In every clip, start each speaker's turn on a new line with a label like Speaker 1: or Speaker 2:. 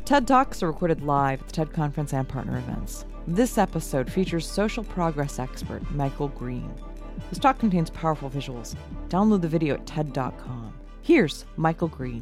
Speaker 1: TED Talks are recorded live at the TED Conference and partner events. This episode features social progress expert Michael Green. This talk contains powerful visuals. Download the video at TED.com. Here's Michael Green.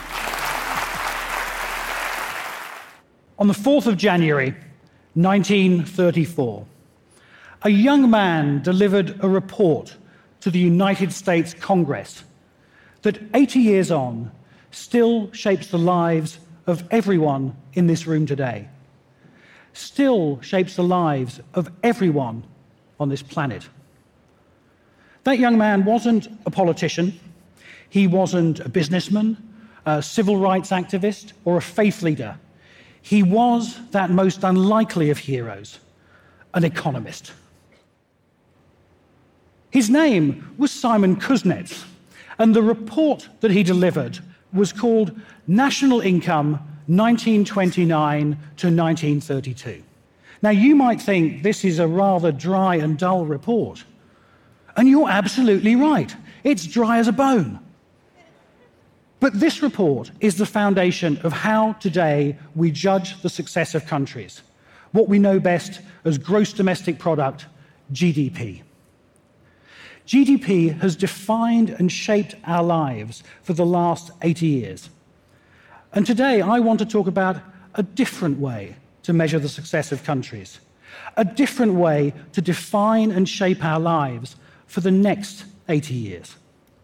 Speaker 2: On the 4th of January, 1934, a young man delivered a report to the United States Congress that 80 years on still shapes the lives of everyone in this room today, still shapes the lives of everyone on this planet. That young man wasn't a politician, he wasn't a businessman, a civil rights activist, or a faith leader. He was that most unlikely of heroes, an economist. His name was Simon Kuznets, and the report that he delivered was called National Income 1929 to 1932. Now, you might think this is a rather dry and dull report, and you're absolutely right. It's dry as a bone. But this report is the foundation of how today we judge the success of countries, what we know best as gross domestic product, GDP. GDP has defined and shaped our lives for the last 80 years. And today I want to talk about a different way to measure the success of countries, a different way to define and shape our lives for the next 80 years.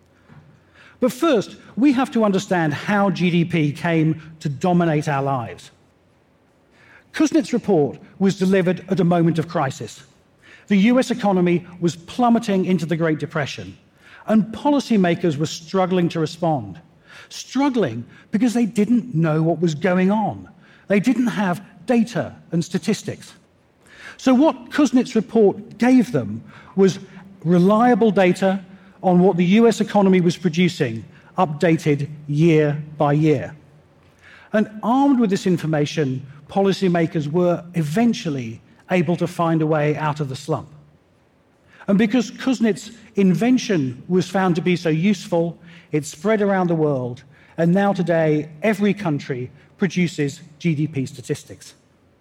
Speaker 2: But first, we have to understand how GDP came to dominate our lives. Kuznets' report was delivered at a moment of crisis. The US economy was plummeting into the Great Depression, and policymakers were struggling to respond. Struggling because they didn't know what was going on. They didn't have data and statistics. So what Kuznets' report gave them was reliable data on what the US economy was producing, updated year by year. And armed with this information, policymakers were eventually able to find a way out of the slump. And because Kuznets' invention was found to be so useful, it spread around the world, and now today every country produces GDP statistics.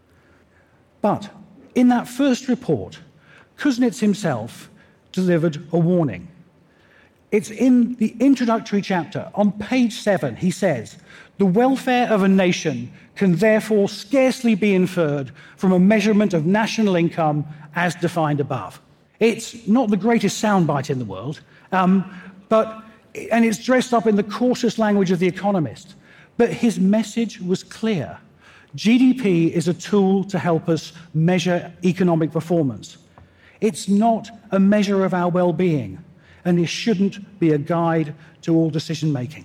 Speaker 2: But in that first report, Kuznets himself delivered a warning. It's in the introductory chapter. On page 7, he says, "The welfare of a nation can therefore scarcely be inferred from a measurement of national income as defined above." It's not the greatest soundbite in the world, and it's dressed up in the cautious language of the economist. But his message was clear. GDP is a tool to help us measure economic performance. It's not a measure of our well-being, and it shouldn't be a guide to all decision-making.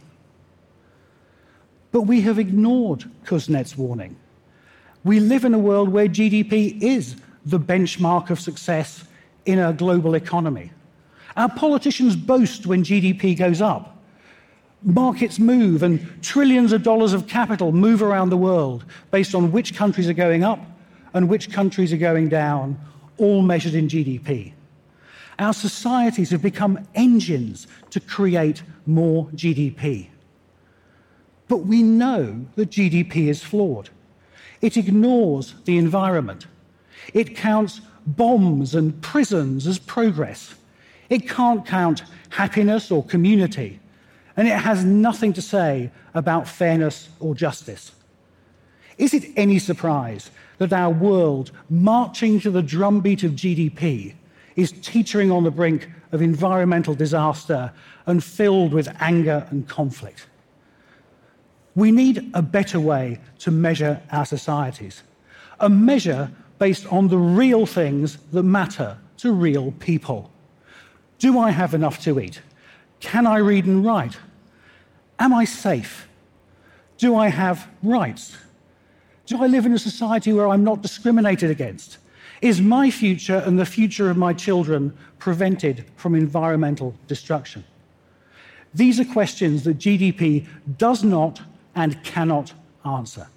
Speaker 2: But we have ignored Kuznets' warning. We live in a world where GDP is the benchmark of success in a global economy. Our politicians boast when GDP goes up. Markets move, and trillions of dollars of capital move around the world based on which countries are going up and which countries are going down, all measured in GDP. Our societies have become engines to create more GDP. But we know that GDP is flawed. It ignores the environment. It counts bombs and prisons as progress. It can't count happiness or community. And it has nothing to say about fairness or justice. Is it any surprise that our world, marching to the drumbeat of GDP, is teetering on the brink of environmental disaster and filled with anger and conflict? We need a better way to measure our societies, a measure based on the real things that matter to real people. Do I have enough to eat? Can I read and write? Am I safe? Do I have rights? Do I live in a society where I'm not discriminated against? Is my future and the future of my children prevented from environmental destruction? These are questions that GDP does not and cannot answer.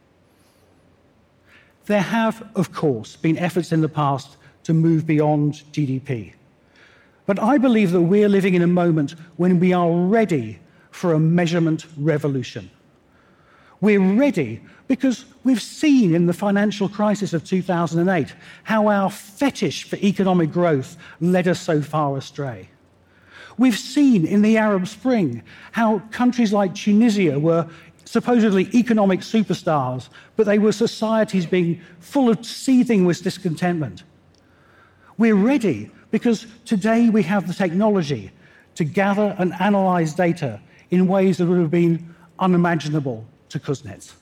Speaker 2: There have, of course, been efforts in the past to move beyond GDP. But I believe that we're living in a moment when we are ready for a measurement revolution. We're ready because we've seen in the financial crisis of 2008 how our fetish for economic growth led us so far astray. We've seen in the Arab Spring how countries like Tunisia were supposedly economic superstars, but they were societies being full of seething with discontentment. We're ready because today we have the technology to gather and analyze data in ways that would have been unimaginable to Kuznets.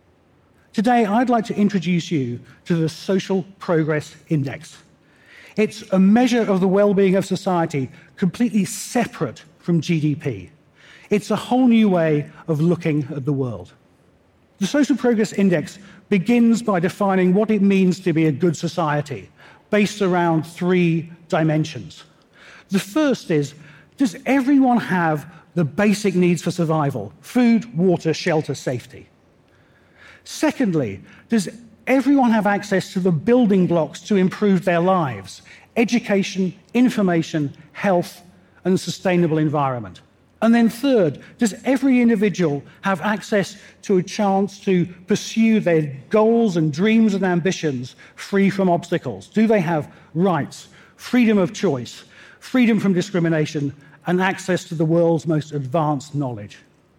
Speaker 2: Today, I'd like to introduce you to the Social Progress Index. It's a measure of the well-being of society completely separate from GDP. It's a whole new way of looking at the world. The Social Progress Index begins by defining what it means to be a good society, based around 3 dimensions. The first is, does everyone have the basic needs for survival? Food, water, shelter, safety. Secondly, does everyone have access to the building blocks to improve their lives? Education, information, health, and a sustainable environment. And then third, does every individual have access to a chance to pursue their goals and dreams and ambitions free from obstacles? Do they have rights, freedom of choice, freedom from discrimination, and access to the world's most advanced knowledge?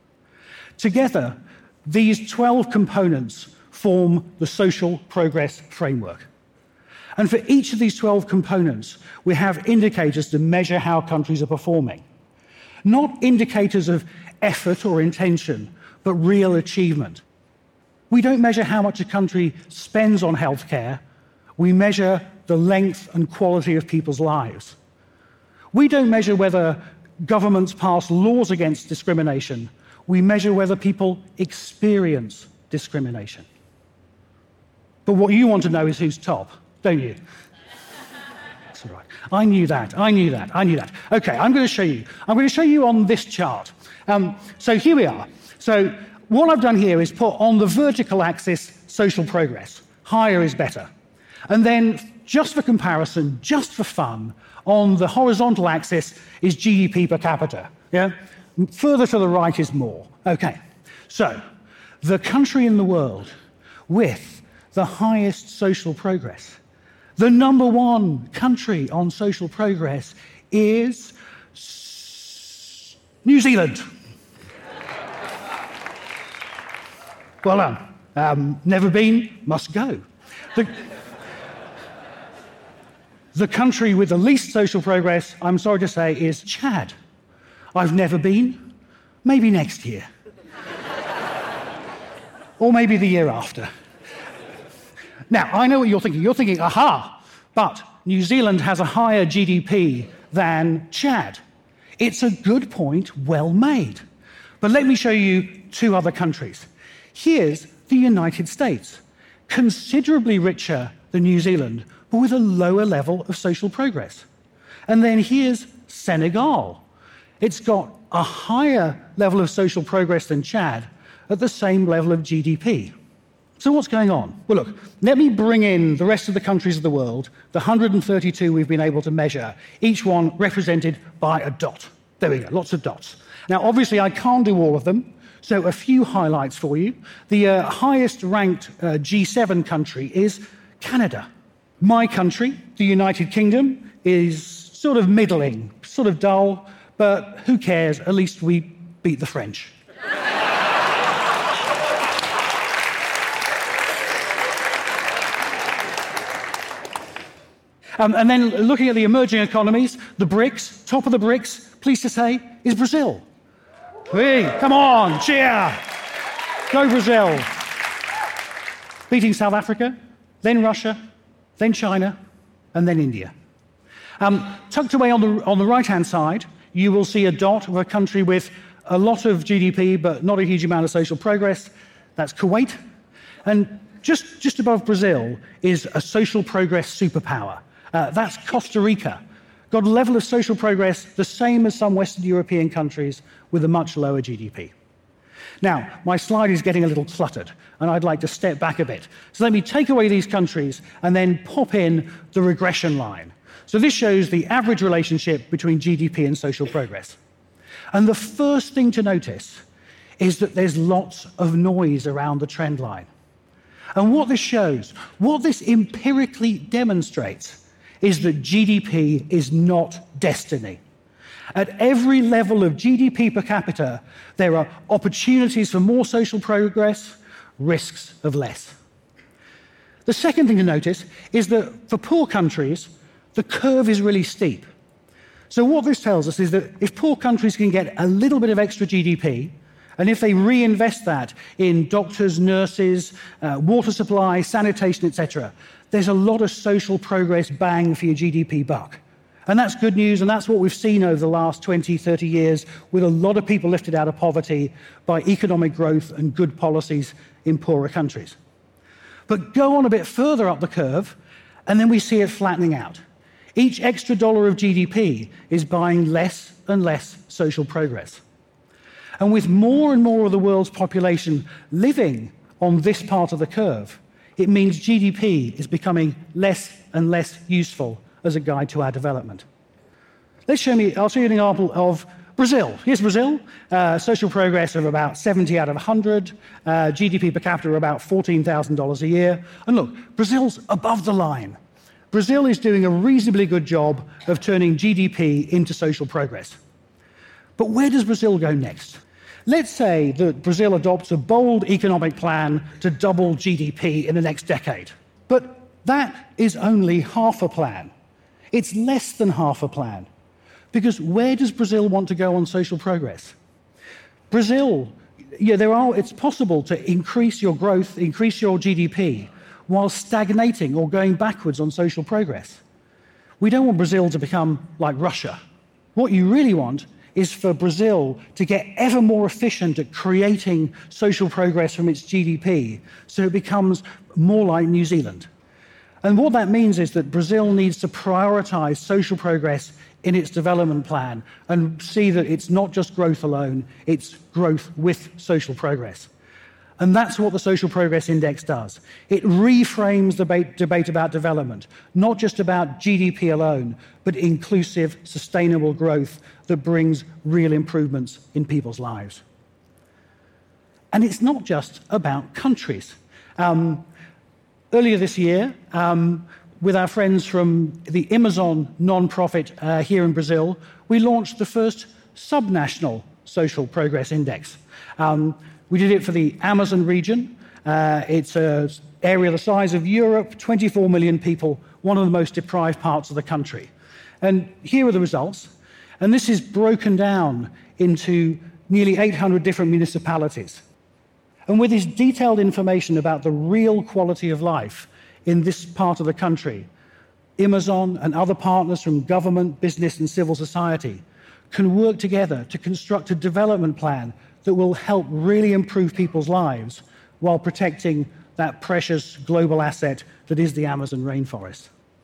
Speaker 2: Together, these 12 components form the Social Progress Framework. And for each of these 12 components, we have indicators to measure how countries are performing. Not indicators of effort or intention, but real achievement. We don't measure how much a country spends on healthcare. We measure the length and quality of people's lives. We don't measure whether governments pass laws against discrimination. We measure whether people experience discrimination. But what you want to know is who's top, don't you? That's all right. I knew that. Okay, I'm going to show you. I'm going to show you on this chart. So here we are. So what I've done here is put on the vertical axis social progress. Higher is better. And then, just for comparison, just for fun, on the horizontal axis is GDP per capita. Yeah? Further to the right is more. Okay. So, the country in the world with the highest social progress, the number 1 country on social progress is New Zealand. Well done. Never been, must go. The country with the least social progress, I'm sorry to say, is Chad. I've never been, maybe next year. Or maybe the year after. Now, I know what you're thinking. You're thinking, aha, but New Zealand has a higher GDP than Chad. It's a good point, well made. But let me show you 2 other countries. Here's the United States, considerably richer than New Zealand, but with a lower level of social progress. And then here's Senegal. It's got a higher level of social progress than Chad at the same level of GDP. So what's going on? Well, look, let me bring in the rest of the countries of the world, the 132 we've been able to measure, each one represented by a dot. There we go, lots of dots. Now, obviously, I can't do all of them, so a few highlights for you. The highest-ranked G7 country is Canada. My country, the United Kingdom, is sort of middling, sort of dull, but who cares? At least we beat the French. And then looking at the emerging economies, the BRICS, top of the BRICS, pleased to say, is Brazil. Hey, come on, cheer! Go Brazil! Beating South Africa, then Russia, then China, and then India. Tucked away on the right-hand side, you will see a dot of a country with a lot of GDP, but not a huge amount of social progress. That's Kuwait. And just above Brazil is a social progress superpower. That's Costa Rica. Got a level of social progress the same as some Western European countries with a much lower GDP. Now, my slide is getting a little cluttered, and I'd like to step back a bit. So let me take away these countries and then pop in the regression line. So this shows the average relationship between GDP and social progress. And the first thing to notice is that there's lots of noise around the trend line. And what this shows, what this empirically demonstrates, is that GDP is not destiny. At every level of GDP per capita, there are opportunities for more social progress, risks of less. The second thing to notice is that for poor countries, the curve is really steep. So what this tells us is that if poor countries can get a little bit of extra GDP, and if they reinvest that in doctors, nurses, water supply, sanitation, etc., there's a lot of social progress bang for your GDP buck. And that's good news, and that's what we've seen over the last 20, 30 years, with a lot of people lifted out of poverty by economic growth and good policies in poorer countries. But go on a bit further up the curve, and then we see it flattening out. Each extra dollar of GDP is buying less and less social progress. And with more and more of the world's population living on this part of the curve, it means GDP is becoming less and less useful as a guide to our development. I'll show you an example of Brazil. Here's Brazil, social progress of about 70 out of 100, GDP per capita of about $14,000 a year. And look, Brazil's above the line. Brazil is doing a reasonably good job of turning GDP into social progress. But where does Brazil go next? Let's say that Brazil adopts a bold economic plan to double GDP in the next decade. But that is only half a plan. It's less than half a plan. Because where does Brazil want to go on social progress? Brazil, it's possible to increase your growth, increase your GDP, while stagnating or going backwards on social progress. We don't want Brazil to become like Russia. What you really want is for Brazil to get ever more efficient at creating social progress from its GDP, so it becomes more like New Zealand. And what that means is that Brazil needs to prioritize social progress in its development plan and see that it's not just growth alone, it's growth with social progress. And that's what the Social Progress Index does. It reframes the debate about development, not just about GDP alone, but inclusive, sustainable growth that brings real improvements in people's lives. And it's not just about countries. Earlier this year, with our friends from the Amazon non-profit here in Brazil, we launched the first subnational Social Progress Index. We did it for the Amazon region. It's an area the size of Europe, 24 million people, one of the most deprived parts of the country. And here are the results. And this is broken down into nearly 800 different municipalities. And with this detailed information about the real quality of life in this part of the country, Amazon and other partners from government, business, and civil society can work together to construct a development plan that will help really improve people's lives while protecting that precious global asset that is the Amazon rainforest.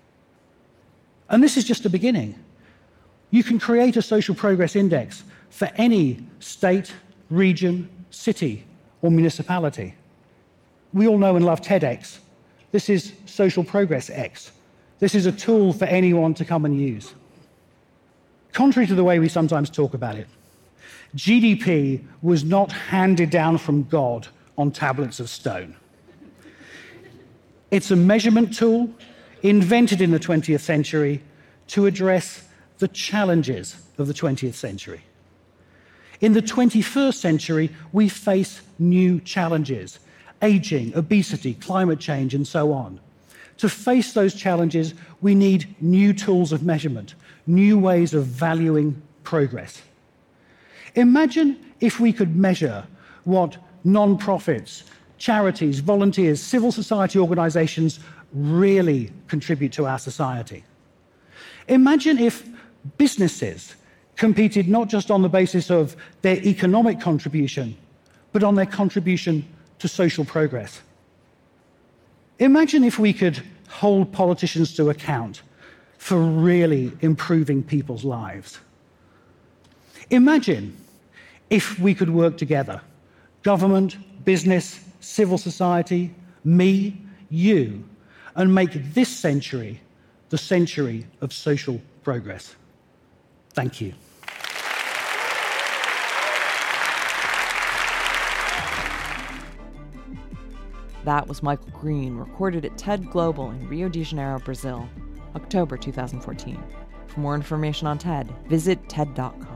Speaker 2: And this is just a beginning. You can create a social progress index for any state, region, city, or municipality. We all know and love TEDx. This is Social Progress X. This is a tool for anyone to come and use. Contrary to the way we sometimes talk about it, GDP was not handed down from God on tablets of stone. It's a measurement tool invented in the 20th century to address the challenges of the 20th century. In the 21st century, we face new challenges: aging, obesity, climate change, and so on. To face those challenges, we need new tools of measurement, new ways of valuing progress. Imagine if we could measure what non-profits, charities, volunteers, civil society organizations really contribute to our society. Imagine if businesses competed not just on the basis of their economic contribution, but on their contribution to social progress. Imagine if we could hold politicians to account for really improving people's lives. Imagine if we could work together, government, business, civil society, me, you, and make this century the century of social progress. Thank you.
Speaker 1: That was Michael Green, recorded at TED Global in Rio de Janeiro, Brazil, October 2014. For more information on TED, visit TED.com.